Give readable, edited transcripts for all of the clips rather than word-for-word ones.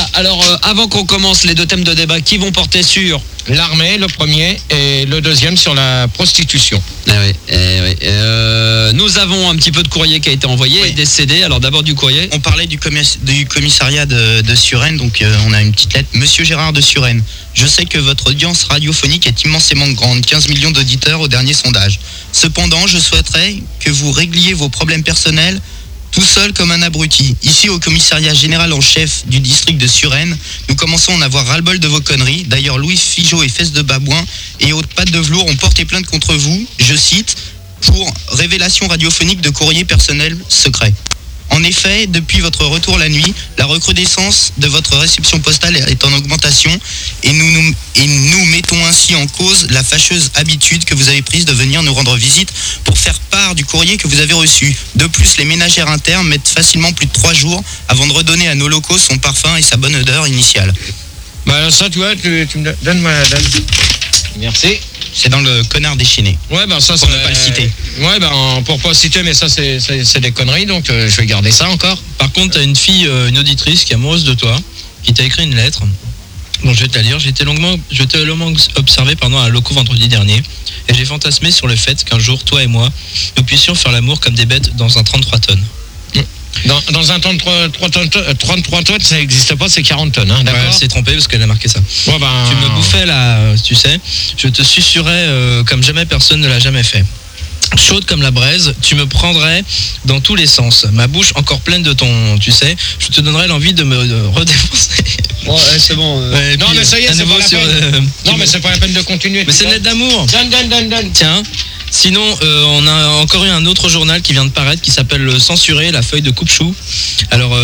Voilà, alors avant qu'on commence les deux thèmes de débat qui vont porter sur l'armée, le premier, et le deuxième sur la prostitution. Nous avons un petit peu de courrier qui a été envoyé et des CD. Alors d'abord du courrier. On parlait du commissariat de Suresnes, donc on a une petite lettre. Monsieur Gérard de Suresnes, je sais que votre audience radiophonique est immensément grande, 15 millions d'auditeurs au dernier sondage. Cependant, je souhaiterais que vous régliez vos problèmes personnels tout seul comme un abruti. Ici, au commissariat général en chef du district de Suresnes, nous commençons à en avoir ras-le-bol de vos conneries. D'ailleurs, Louis Figeaud et Fesses de Babouin et Haute Patte de Velours ont porté plainte contre vous, je cite, pour révélation radiophonique de courrier personnel secret. En effet, depuis votre retour la nuit, la recrudescence de votre réception postale est en augmentation et nous mettons ainsi en cause la fâcheuse habitude que vous avez prise de venir nous rendre visite pour faire part du courrier que vous avez reçu. De plus, les ménagères internes mettent facilement plus de 3 jours avant de redonner à nos locaux son parfum et sa bonne odeur initiale. Bah ça, tu vois, tu me donnes-moi la date. Merci. C'est dans le connard déchaîné. Ouais, ben ça, pour ne pas le citer. Ouais, ben pour pas le citer, mais ça, c'est des conneries, donc je vais garder ça encore. Par contre, t'as une fille, une auditrice qui est amoureuse de toi, qui t'a écrit une lettre. Bon, je vais te la lire. Je t'ai longuement observé à un loco vendredi dernier, et j'ai fantasmé sur le fait qu'un jour, toi et moi, nous puissions faire l'amour comme des bêtes dans un 33 tonnes. Dans un 33 tonnes, ça n'existe pas, c'est 40 tonnes, hein, d'accord. Ouais, elle s'est trompée parce qu'elle a marqué ça. Ouais, ben... Tu me bouffais là, tu sais, je te susurrais comme jamais personne ne l'a jamais fait. Chaude comme la braise, tu me prendrais dans tous les sens. Ma bouche encore pleine de ton, tu sais, je te donnerais l'envie de me redéfoncer. Ouais, c'est bon. Non, mais ça y est, c'est pas la peine. Non, mais c'est pas la peine de continuer. Mais c'est une lettre d'amour. Donne. Tiens. Sinon, on a encore eu un autre journal qui vient de paraître qui s'appelle Censuré, la feuille de coupe-chou. Alors,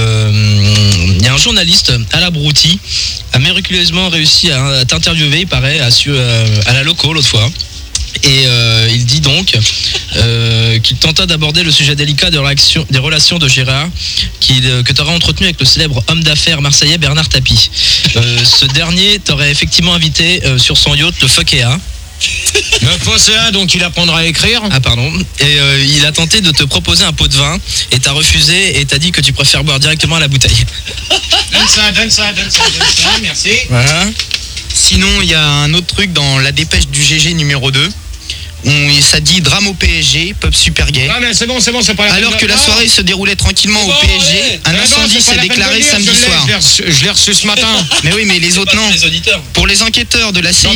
il y a un journaliste, Alain Brouty, a miraculeusement réussi à t'interviewer, il paraît, à la loco l'autre fois. Et il dit donc qu'il tenta d'aborder le sujet délicat des relations de Gérard que tu auras entretenu avec le célèbre homme d'affaires marseillais Bernard Tapie. Ce dernier t'aurait effectivement invité sur son yacht, le Fokea. Le Fosséa, donc il apprendra à écrire. Ah pardon. Et il a tenté de te proposer un pot de vin et t'as refusé et t'as dit que tu préfères boire directement à la bouteille. Donne ça, merci. Voilà. Sinon, il y a un autre truc dans la dépêche du GG numéro 2. Ça dit drame au PSG, pub super gay. Ah mais c'est bon, c'est pas la peine. Alors que la soirée se déroulait tranquillement au PSG, un incendie s'est déclaré samedi soir. Je l'ai reçu ce matin. Mais oui, mais les autres non. Les auditeurs. Pour les enquêteurs de la CIA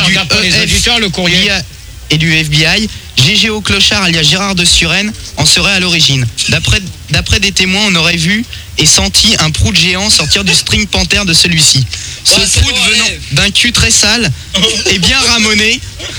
et du FBI, GG au clochard alias Gérard de Suresnes en serait à l'origine. D'après des témoins, on aurait vu et senti un prout géant sortir du string panther de celui-ci. Ce prout venant d'un cul très sale et bien ramoné.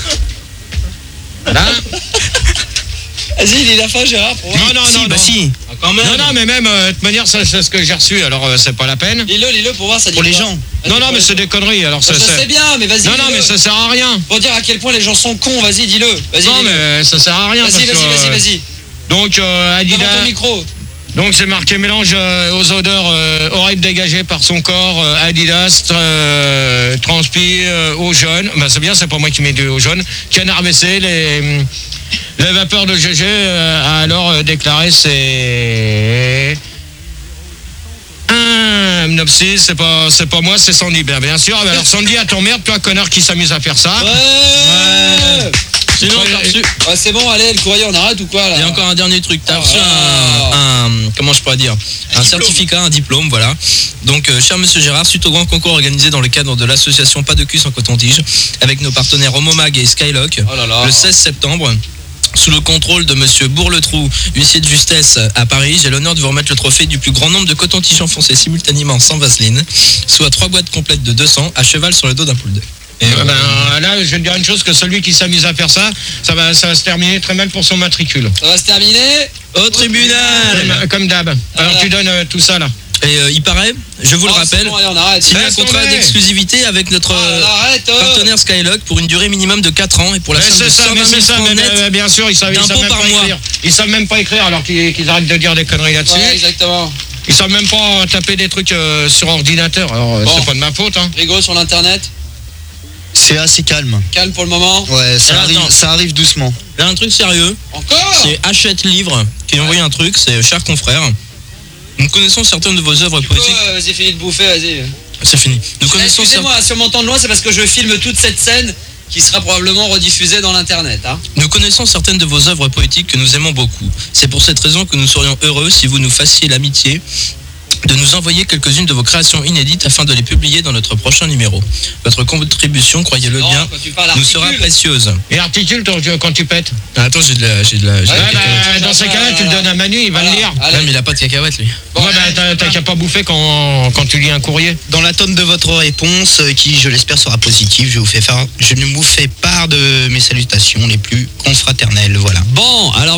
Là. Vas-y, lis la fin, Gérard. Non. Si. Ah, quand même. Non, mais même, de toute manière, c'est ce que j'ai reçu, alors c'est pas la peine. Lis-le pour voir ça dit Pour les quoi. gens. Non, mais c'est des conneries, alors Ça c'est bien, mais vas-y. Non, mais ça sert à rien. Pour dire à quel point les gens sont cons, vas-y, dis-le. Vas-y, Non, dis-le. mais ça sert à rien. Vas-y. Donc, Devant Adidas. ton micro. Donc, c'est marqué mélange aux odeurs horribles dégagées par son corps. Adidas, transpi, eau jaune. Ben, c'est bien, c'est pas moi qui mets de eau jaune. Canard WC, les vapeurs de GG a alors déclaré c'est un Nopsis, c'est pas moi, c'est Sandy, bien sûr. Alors Sandy, à ton merde, toi connard qui s'amuse à faire ça. Ouais. Sinon, t'as reçu. Ouais, c'est bon, allez, le courrier, on arrête ou quoi là? Il y a encore un dernier truc. T'as reçu un comment je pourrais dire, un certificat, un diplôme, voilà. Donc, cher Monsieur Gérard, suite au grand concours organisé dans le cadre de l'association Pas de cul sans coton-tige, avec nos partenaires Homomag et Skylock, le 16 septembre. Sous le contrôle de Monsieur Bourletrou, huissier de justesse à Paris, j'ai l'honneur de vous remettre le trophée du plus grand nombre de cotons-tiges enfoncés simultanément sans vaseline, soit 3 boîtes complètes de 200 à cheval sur le dos d'un poule d'œuf. Et là, je vais te dire une chose, que celui qui s'amuse à faire ça, ça va se terminer très mal pour son matricule. Ça va se terminer au tribunal. Comme d'hab. Alors tu donnes tout ça là. Et il paraît, je vous le rappelle, bon, allez, on arrête. signer un contrat d'exclusivité avec notre partenaire Skylock pour une durée minimum de 4 ans et pour la somme de 120 000 francs net bien sûr, ils savent même par mois. Ils savent même pas écrire alors qu'ils arrêtent de dire des conneries là-dessus. Ouais, exactement. Ils savent même pas taper des trucs sur ordinateur. Alors c'est pas de ma faute. Hein. Rigo sur l'internet. C'est assez calme. Calme pour le moment. Ouais, ça arrive doucement. Là, un truc sérieux. Encore. C'est Hachette Livre qui a envoyé un truc, c'est cher confrère. Nous connaissons certaines de vos œuvres poétiques. Vas-y, fini de bouffer, vas-y. C'est fini. Nous connaissons Excusez-moi, si on m'entend de loin, c'est parce que je filme toute cette scène qui sera probablement rediffusée dans l'internet. Hein. Nous connaissons certaines de vos œuvres poétiques que nous aimons beaucoup. C'est pour cette raison que nous serions heureux si vous nous fassiez l'amitié de nous envoyer quelques-unes de vos créations inédites afin de les publier dans notre prochain numéro. Votre contribution, croyez-le Non, bien, quand tu parles nous sera articule. précieuse. Et articule quand tu pètes. Attends, j'ai de la... Dans ces cas-là, tu le donnes à Manu, il va le lire. Allez. Ouais, mais il a pas de cacahuètes, lui. Ouais, t'as qu'à pas bouffer quand tu lis un courrier. Dans l'attente de votre réponse, qui je l'espère sera positive, je vous fais part de mes salutations les plus confraternelles. Voilà. Bon, alors